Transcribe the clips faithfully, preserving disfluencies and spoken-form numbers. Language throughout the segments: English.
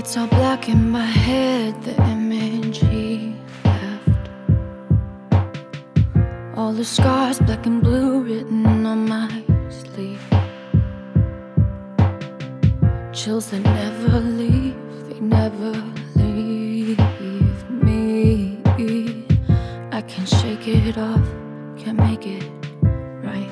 It's all black in my head, the image he left. All the scars, black and blue, written on my sleeve. Chills that never leave, they never leave me. I can't shake it off, can't make it right.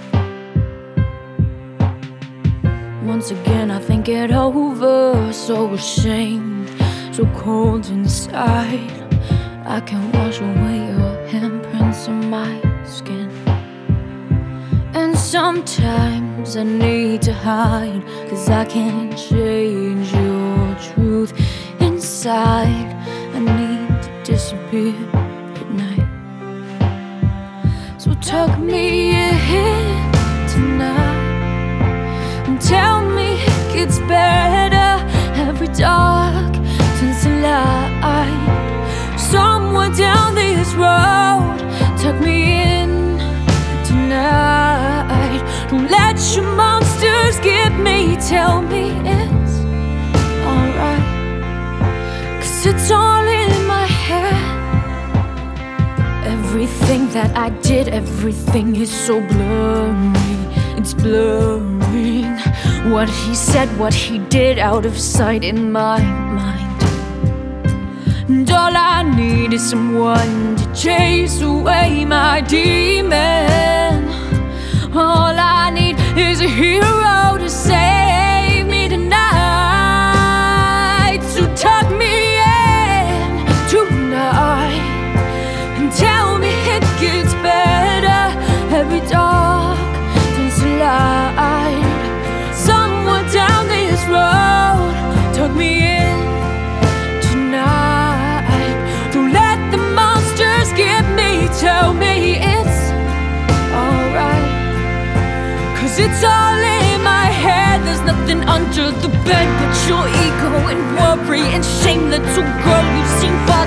Once again I think it over, so ashamed, so cold inside. I can't wash away your handprints on my skin. And sometimes I need to hide, 'cause I can't change your truth inside. I need to disappear at night. So tuck me in tonight and tell me it gets better. Every dark turns to light. Somewhere down this road, tuck me in tonight. Don't let your monsters get me. Tell me it's alright, 'cause it's all in my head. Everything that I did, everything is so blurry. It's blurring. What he said, what he did, out of sight in my mind. And all I need is someone to chase away my demon. All I need is a hero to save me tonight. So tuck me in tonight and tell me it gets better. Every dark turns to light. Somewhere down this road, tuck me in tonight. Don't let the monsters get me. Tell me it's alright, 'cause it's all in my head. There's nothing under the bed but your ego and worry and shame. Little girl, you've seen far